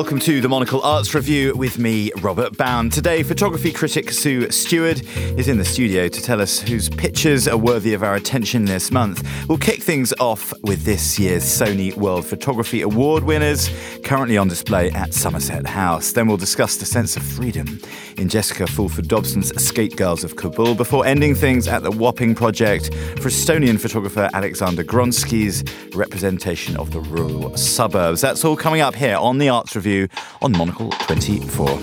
Welcome to the Monocle Arts Review with me, Robert Bound. Today, photography critic Sue Stewart is in the studio to tell us whose pictures are worthy of our attention this month. We'll kick things off with this year's Sony World Photography Award winners, currently on display at Somerset House. Then we'll discuss the sense of freedom in Jessica Fulford-Dobson's Skate Girls of Kabul, before ending things at the Wapping Project for Estonian photographer Alexander Gronsky's representation of the rural suburbs. That's all coming up here on the Arts Review on Monocle 24.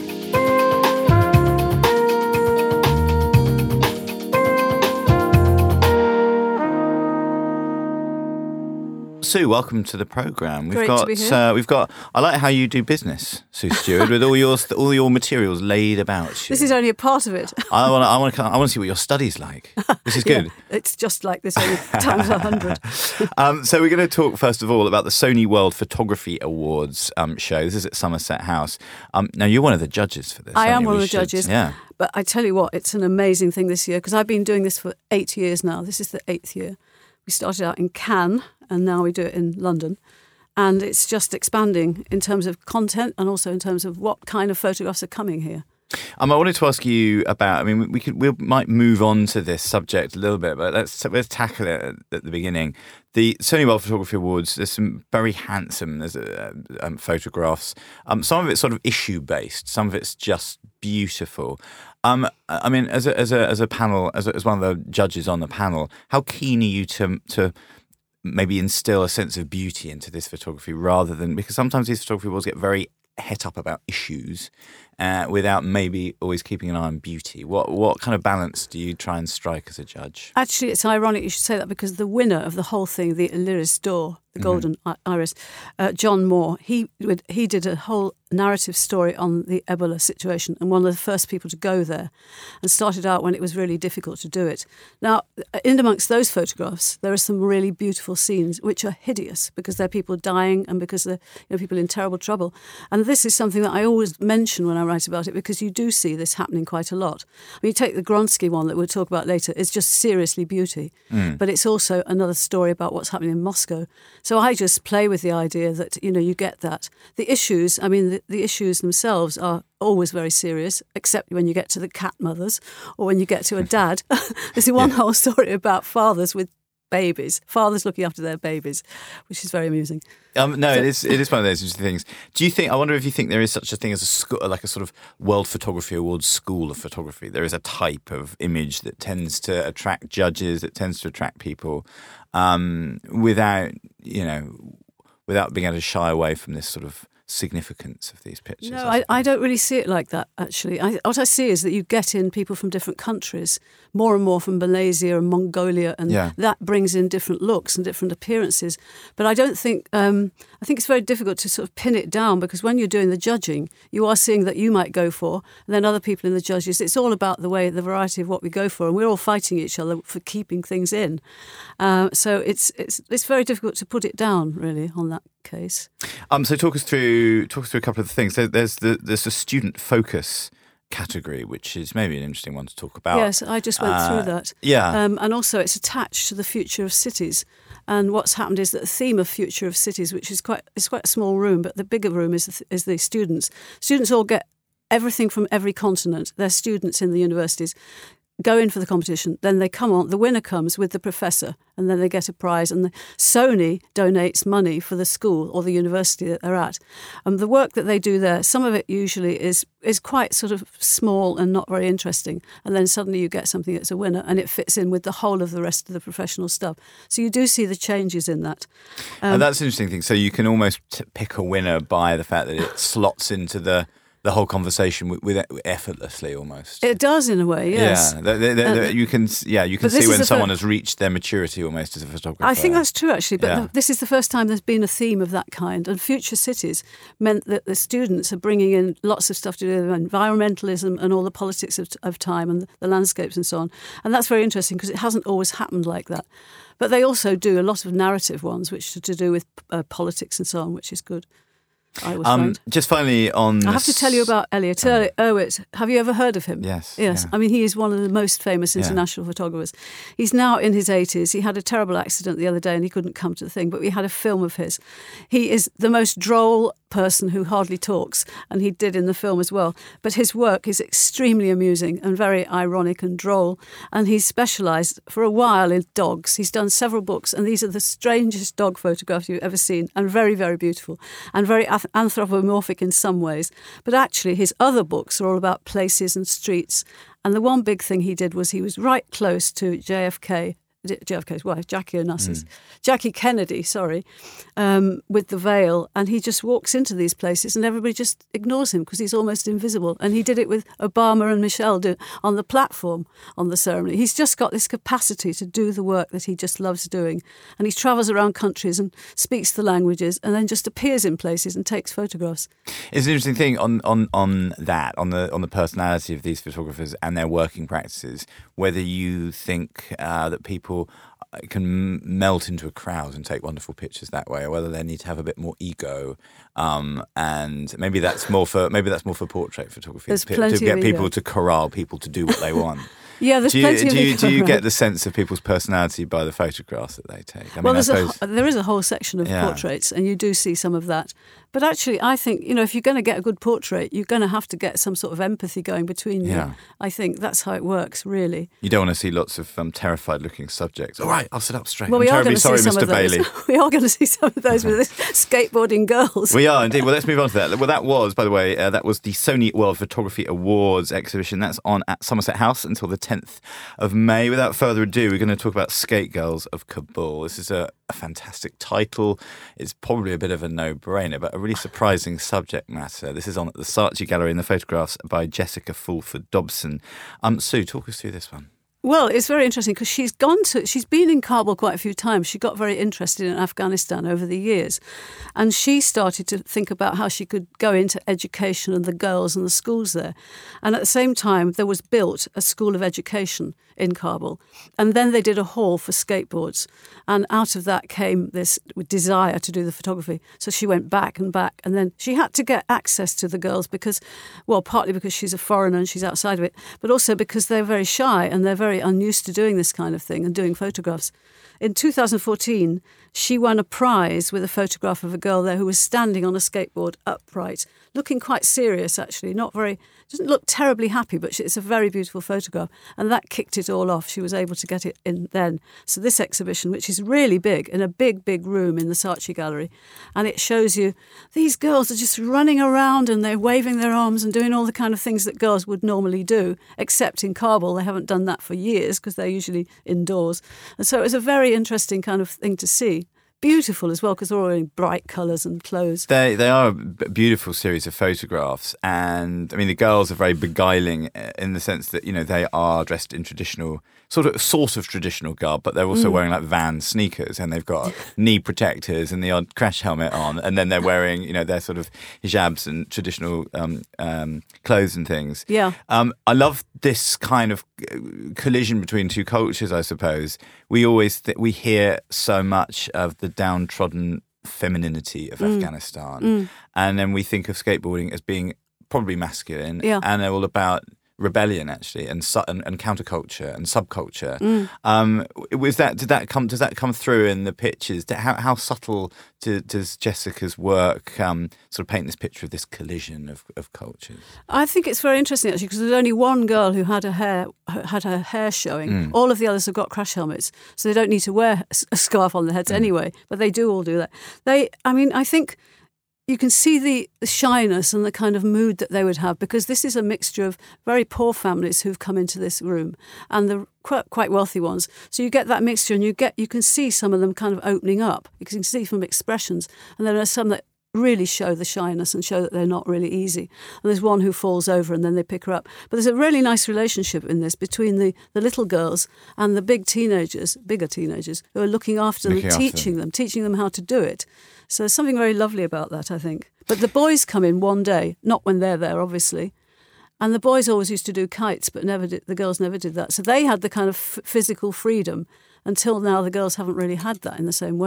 Sue, welcome to the programme. Great to be here. We've got. I like how you do business, Sue Stewart, with all your materials laid about you. This is only a part of it. I want to see what your study's like. This is good. Yeah, it's just like this only times 100. So we're going to talk first of all about the Sony World Photography Awards show. This is at Somerset House. Now you're one of the judges for this. I am one of the judges. Yeah. But I tell you what, it's an amazing thing this year because I've been doing this for 8 years now. This is the 8th year. We started out in Cannes and now we do it in London. And it's just expanding in terms of content and also in terms of what kind of photographs are coming here. I wanted to ask you about. I mean, we might move on to this subject a little bit, but let's tackle it at the beginning. The Sony World Photography Awards. There's some very handsome photographs. Some of it's sort of issue based. Some of it's just beautiful. I mean, as a panel, as one of the judges on the panel, how keen are you to maybe instill a sense of beauty into this photography rather than, because sometimes these photography awards get very het up about issues without maybe always keeping an eye on beauty. What kind of balance do you try and strike as a judge? Actually, it's ironic you should say that because the winner of the whole thing, the Lyris d'Or, the Golden Iris, John Moore, he did a whole narrative story on the Ebola situation and one of the first people to go there and started out when it was really difficult to do it. Now, in amongst those photographs, there are some really beautiful scenes which are hideous because they're people dying and because they're people in terrible trouble. And this is something that I always mention when I write about it because you do see this happening quite a lot. When you take the Gronsky one that we'll talk about later, it's just seriously beauty. But it's also another story about what's happening in Moscow. So I just play with the idea that, you get that. The issues, the issues themselves are always very serious, except when you get to the cat mothers or when you get to a dad. There's one whole story about fathers with babies, fathers looking after their babies, which is very amusing. It is one of those interesting things. Do you think? I wonder if you think there is such a thing as a sort of World Photography Awards school of photography. There is a type of image that tends to attract judges, that tends to attract people, without being able to shy away from this sort of significance of these pictures. No, I don't really see it like that, actually. What I see is that you get in people from different countries, more and more from Malaysia and Mongolia, and that brings in different looks and different appearances. But I don't think, I think it's very difficult to sort of pin it down because when you're doing the judging, you are seeing that you might go for, and then other people in the judges. It's all about the variety of what we go for, and we're all fighting each other for keeping things in. So it's very difficult to put it down, really, on that case. So talk us through a couple of the things. So there's a student focus category, which is maybe an interesting one to talk about. Yes, I just went through that. Yeah. And also it's attached to the future of cities. And what's happened is that the theme of future of cities, which is quite a small room, but the bigger room is the students. Students all get everything from every continent. They're students in the universities. Go in for the competition, then they come on, the winner comes with the professor, and then they get a prize, and Sony donates money for the school or the university that they're at. The work that they do there, some of it usually is quite sort of small and not very interesting, and then suddenly you get something that's a winner, and it fits in with the whole of the rest of the professional stuff. So you do see the changes in that. And that's an interesting thing. So you can almost pick a winner by the fact that it slots into the whole conversation with effortlessly almost. It does in a way, yes. Yeah, you can see when someone has reached their maturity almost as a photographer. I think that's true actually, but this is the first time there's been a theme of that kind. And Future Cities meant that the students are bringing in lots of stuff to do with environmentalism and all the politics of time and the landscapes and so on. And that's very interesting because it hasn't always happened like that. But they also do a lot of narrative ones, which are to do with politics and so on, which is good. I would find. Just finally on... I have to tell you about Elliot Erwitt. Have you ever heard of him? Yes. Yes. Yeah. I mean, he is one of the most famous international photographers. He's now in his 80s. He had a terrible accident the other day and he couldn't come to the thing, but we had a film of his. He is the most droll person who hardly talks, and he did in the film as well. But his work is extremely amusing and very ironic and droll, and he's specialised for a while in dogs. He's done several books, and these are the strangest dog photographs you've ever seen, and very, very beautiful, and very anthropomorphic in some ways. But actually, his other books are all about places and streets, and the one big thing he did was he was right close to JFK's wife, Jackie Kennedy, with the veil, and he just walks into these places and everybody just ignores him because he's almost invisible. And he did it with Obama and Michelle on the platform on the ceremony. He's just got this capacity to do the work that he just loves doing, and he travels around countries and speaks the languages and then just appears in places and takes photographs. It's an interesting thing on the personality of these photographers and their working practices, whether you think that people can melt into a crowd and take wonderful pictures that way, or whether they need to have a bit more ego, and maybe that's more for portrait photography. There's plenty to get of people ego. To corral people to do what they want. Yeah, there's plenty of ego. Do you get the sense of people's personality by the photographs that they take? There is a whole section of portraits, and you do see some of that. But actually, I think, if you're going to get a good portrait, you're going to have to get some sort of empathy going between you. Yeah. I think that's how it works, really. You don't want to see lots of terrified-looking subjects. All right, I'll sit up straight. Well, I'm terribly sorry, Mr. Bailey. We are going to see some of those with this skateboarding girls. We are indeed. Well, let's move on to that. Well, that was, by the way, that was the Sony World Photography Awards exhibition. That's on at Somerset House until the 10th of May. Without further ado, we're going to talk about Skate Girls of Kabul. This is a fantastic title. It's probably a bit of a no-brainer, but a really surprising subject matter. This is on at the Saatchi Gallery, and the photographs by Jessica Fulford Dobson. Sue, talk us through this one. Well, it's very interesting because she's been in Kabul quite a few times. She got very interested in Afghanistan over the years, and she started to think about how she could go into education and the girls and the schools there. And at the same time, there was built a school of education in Kabul, and then they did a hall for skateboards, and out of that came this desire to do the photography. So she went back, and then she had to get access to the girls because, well, partly because she's a foreigner and she's outside of it, but also because they're very shy and they're very unused to doing this kind of thing and doing photographs. In 2014, she won a prize with a photograph of a girl there who was standing on a skateboard upright, looking quite serious, actually. Doesn't look terribly happy, but it's a very beautiful photograph. And that kicked it all off. She was able to get it in then. So this exhibition, which is really big, in a big, big room in the Saatchi Gallery, and it shows you these girls are just running around and they're waving their arms and doing all the kind of things that girls would normally do, except in Kabul. They haven't done that for years because they're usually indoors. And so it was a very interesting kind of thing to see. Beautiful as well because they're all in bright colours and clothes. They are a beautiful series of photographs, and I mean the girls are very beguiling in the sense that they are dressed in traditional sort of traditional garb, but they're also wearing like Vans sneakers, and they've got knee protectors and the odd crash helmet on, and then they're wearing their sort of hijabs and traditional clothes and things. Yeah, I love this kind of collision between two cultures. I suppose we always we hear so much of the downtrodden femininity of Afghanistan, and then we think of skateboarding as being probably masculine, and they're all about rebellion actually, and counterculture and subculture. Does that come through in the pictures? How subtle does Jessica's work sort of paint this picture of this collision of cultures? I think it's very interesting actually because there's only one girl who had her hair showing. All of the others have got crash helmets, so they don't need to wear a scarf on their heads anyway. But they do all do that. I think you can see the shyness and the kind of mood that they would have because this is a mixture of very poor families who've come into this room and the quite wealthy ones. So you get that mixture and you can see some of them kind of opening up. You can see from expressions. And then there's some that really show the shyness and show that they're not really easy. And there's one who falls over and then they pick her up. But there's a really nice relationship in this between the little girls and the bigger teenagers who are looking after them, teaching them how to do it. So there's something very lovely about that, I think. But the boys come in one day, not when they're there, obviously. And the boys always used to do kites, but the girls never did that. So they had the kind of physical freedom until now the girls haven't really had that in the same way.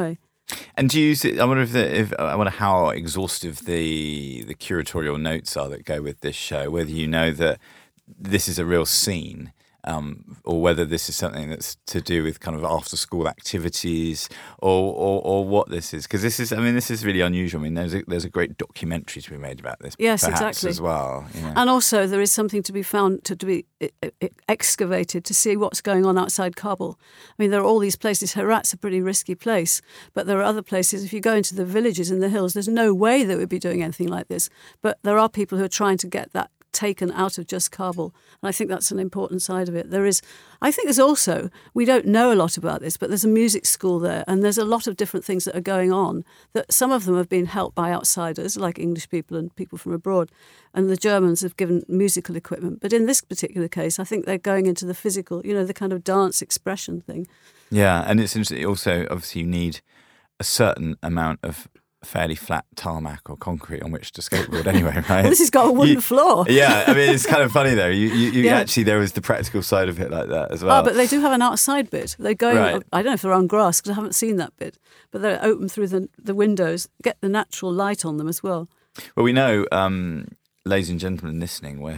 And do you use it? I wonder how exhaustive the curatorial notes are that go with this show. Whether you know that this is a real scene, or whether this is something that's to do with kind of after school activities, or what this is, because this is really unusual. I mean, there's a great documentary to be made about this. Yes, perhaps, exactly. as well. You know. And also there is something to be found, to be excavated to see what's going on outside Kabul. I mean, there are all these places. Herat's a pretty risky place, but there are other places. If you go into the villages in the hills, there's no way they would be doing anything like this. But there are people who are trying to get that taken out of just Kabul. And I think that's an important side of it. I think there's also, we don't know a lot about this, but there's a music school there, and there's a lot of different things that are going on, that some of them have been helped by outsiders, like English people and people from abroad, and the Germans have given musical equipment. But in this particular case, I think they're going into the physical, the kind of dance expression thing. Yeah, and it's interesting. Also, obviously, you need a certain amount of fairly flat tarmac or concrete on which to skateboard anyway, right? Well, this has got a wooden floor. Yeah, I mean, it's kind of funny though. You actually, there was the practical side of it like that as well. Oh, but they do have an outside bit. They're going, right. I don't know if they're on grass because I haven't seen that bit, but they're open through the windows, get the natural light on them as well. Well, we know, ladies and gentlemen listening, where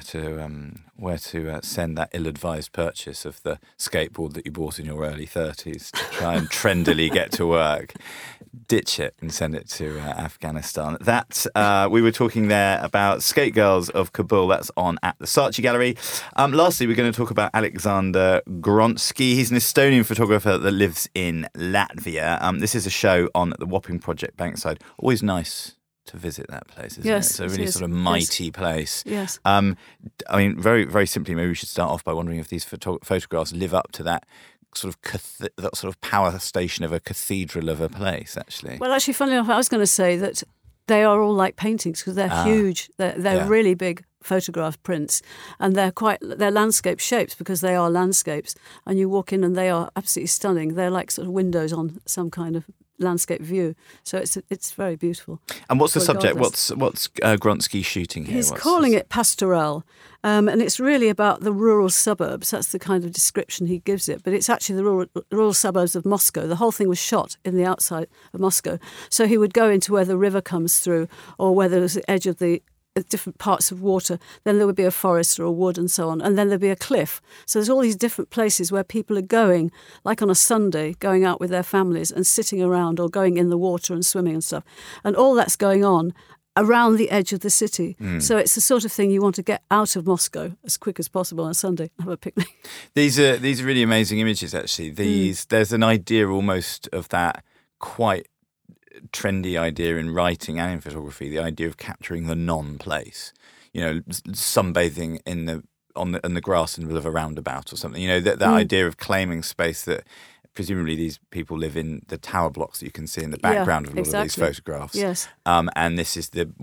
to send that ill-advised purchase of the skateboard that you bought in your early 30s to try and trendily get to work. Ditch it and send it to Afghanistan. We were talking there about Skate Girls of Kabul. That's on at the Saatchi Gallery. Lastly, we're going to talk about Alexander Gronsky. He's an Estonian photographer that lives in Latvia. This is a show on the Wapping Project Bankside. Always nice to visit that place, isn't it? It's a really sort of mighty place. Yes. I mean, very, very simply, maybe we should start off by wondering if these photographs live up to that sort of power station of a cathedral of a place, actually. Well, actually, funnily enough, I was going to say that they are all like paintings because they're huge. They're really big photograph prints, and they're landscape shapes because they are landscapes. And you walk in and they are absolutely stunning. They're like sort of windows on some kind of landscape view. So it's very beautiful. And what's the subject? What's Gronsky shooting here? He's calling it Pastoral, and it's really about the rural suburbs. That's the kind of description he gives it. But it's actually the rural suburbs of Moscow. The whole thing was shot in the outside of Moscow. So he would go into where the river comes through, or where there's the edge of the different parts of water. Then there would be a forest or a wood and so on. And then there'd be a cliff. So there's all these different places where people are going, like on a Sunday, going out with their families and sitting around or going in the water and swimming and stuff. And all that's going on around the edge of the city. So it's the sort of thing you want to get out of Moscow as quick as possible on a Sunday and have a picnic. These are really amazing images, actually. There's an idea almost of that quite trendy idea in writing and in photography, the idea of capturing the non-place. Sunbathing on the grass in the middle of a roundabout or something. That idea of claiming space that presumably these people live in, the tower blocks that you can see in the background of a lot of these photographs. Yes. And this is the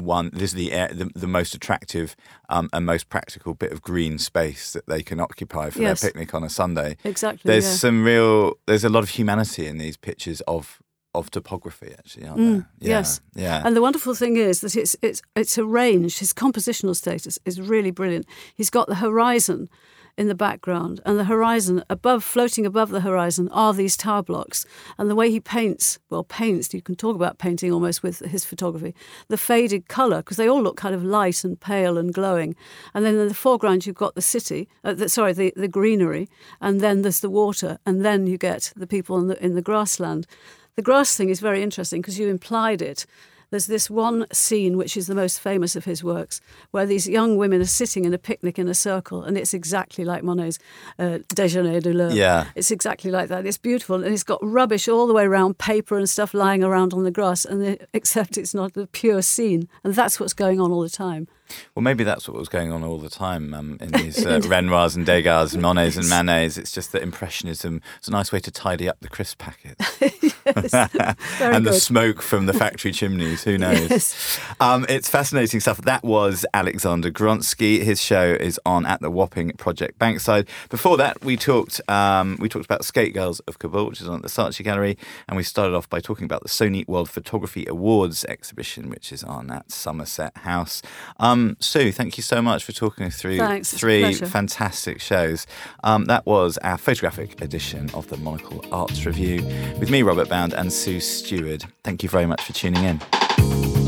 most attractive and most practical bit of green space that they can occupy for their picnic on a Sunday. Exactly. There's there's a lot of humanity in these pictures of topography, actually, aren't there? Yes. Yeah. And the wonderful thing is that it's arranged. His compositional status is really brilliant. He's got the horizon in the background, and the horizon floating above the horizon are these tower blocks. And the way he paints, you can talk about painting almost with his photography, the faded colour, because they all look kind of light and pale and glowing. And then in the foreground you've got the city, the greenery, and then there's the water, and then you get the people in the grassland. The grass thing is very interesting because you implied it. There's this one scene, which is the most famous of his works, where these young women are sitting in a picnic in a circle, and it's exactly like Monet's Déjeuner de l'heure. Yeah. It's exactly like that. It's beautiful, and it's got rubbish all the way around, paper and stuff lying around on the grass, except it's not a pure scene, and that's what's going on all the time. Well, maybe that's what was going on all the time in these Renoirs and Degas and Monets and Manets. It's just that Impressionism is a nice way to tidy up the crisp packets. Yes, very and good. the smoke from the factory chimneys. knows? Who knows? Yes. It's fascinating stuff. That was Alexander Gronsky. His show is on at the Wapping Project Bankside. Before that, we talked about Skate Girls of Kabul, which is on at the Saatchi Gallery, and we started off by talking about the Sony World Photography Awards exhibition, which is on at Somerset House. Sue, thank you so much for talking us through three fantastic shows. That was our photographic edition of the Monocle Arts Review with me, Robert Bound, and Sue Stewart. Thank you very much for tuning in.